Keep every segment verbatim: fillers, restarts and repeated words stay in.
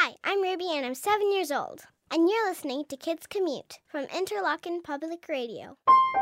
Hi, I'm Ruby and I'm seven years old. And you're listening to Kids Commute from Interlochen Public Radio.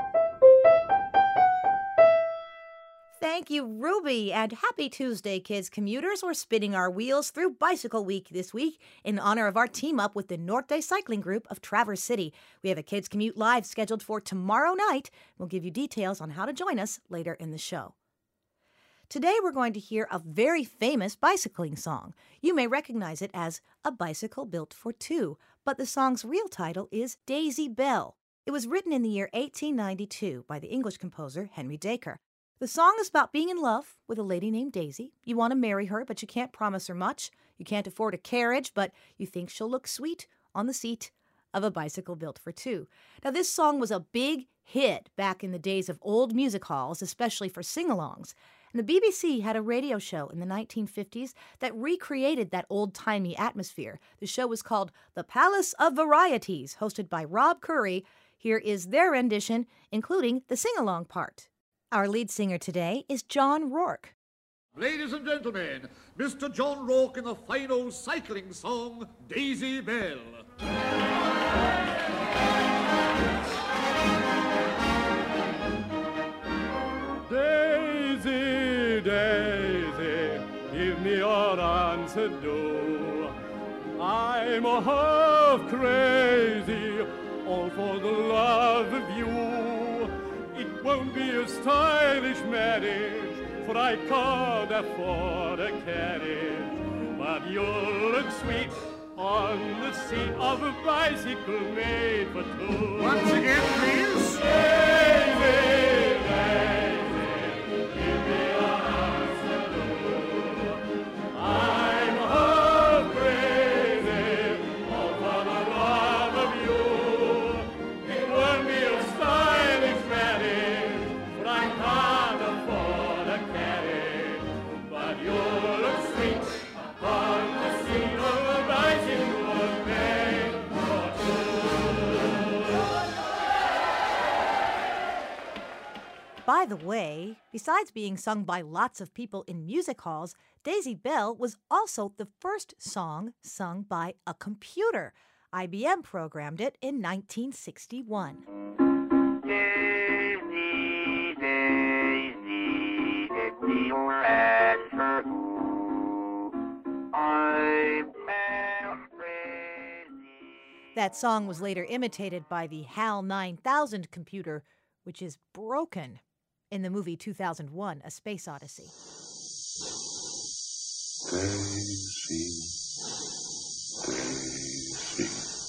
Thank you, Ruby, and happy Tuesday, kids commuters. We're spinning our wheels through Bicycle Week this week in honor of our team up with the Norte Cycling Group of Traverse City. We have a Kids Commute Live scheduled for tomorrow night. We'll give you details on how to join us later in the show. Today we're going to hear a very famous bicycling song. You may recognize it as A Bicycle Built for Two, but the song's real title is Daisy Bell. It was written in the year eighteen ninety-two by the English composer Henry Dacre. The song is about being in love with a lady named Daisy. You want to marry her, but you can't promise her much. You can't afford a carriage, but you think she'll look sweet on the seat of a bicycle built for two. Now, this song was a big hit back in the days of old music halls, especially for sing-alongs. And the B B C had a radio show in the nineteen fifties that recreated that old-timey atmosphere. The show was called The Palace of Varieties, hosted by Rob Curry. Here is their rendition, including the sing-along part. Our lead singer today is John Rourke. Ladies and gentlemen, Mister John Rourke in the fine old cycling song, Daisy Bell. Daisy, Daisy, give me your answer, do. I'm a half crazy, all for the love of you. It won't be a stylish marriage, for I can't afford a carriage. But you'll look sweet on the seat of a bicycle made for two. Once again, please. Daisy, Daisy, give me your answer, do. I'm half crazy, all for the love of you. It won't be a stylish marriage, for I can't afford a carriage. But you'll look sweet on the seat of a bicycle made for two. By the way, besides being sung by lots of people in music halls, Daisy Bell was also the first song sung by a computer. I B M programmed it in nineteen sixty-one. Daisy, Daisy, get me your answer. I'm crazy. That song was later imitated by the HAL nine thousand computer, which is broken in the movie two thousand one, A Space Odyssey. Daisy, Daisy,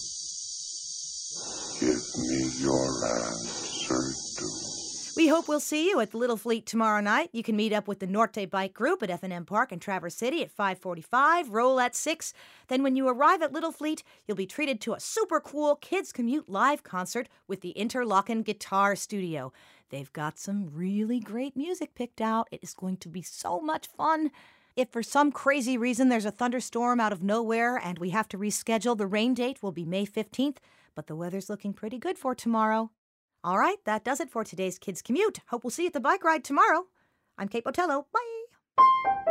give me your answer, do. We hope we'll see you at the Little Fleet tomorrow night. You can meet up with the Norte Bike Group at F and M Park in Traverse City at five forty-five, roll at six. Then when you arrive at Little Fleet, you'll be treated to a super cool Kids Commute live concert with the Interlochen Guitar Studio. They've got some really great music picked out. It is going to be so much fun. If for some crazy reason there's a thunderstorm out of nowhere and we have to reschedule, the rain date will be May fifteenth, but the weather's looking pretty good for tomorrow. All right, that does it for today's Kids Commute. Hope we'll see you at the bike ride tomorrow. I'm Kate Botello. Bye.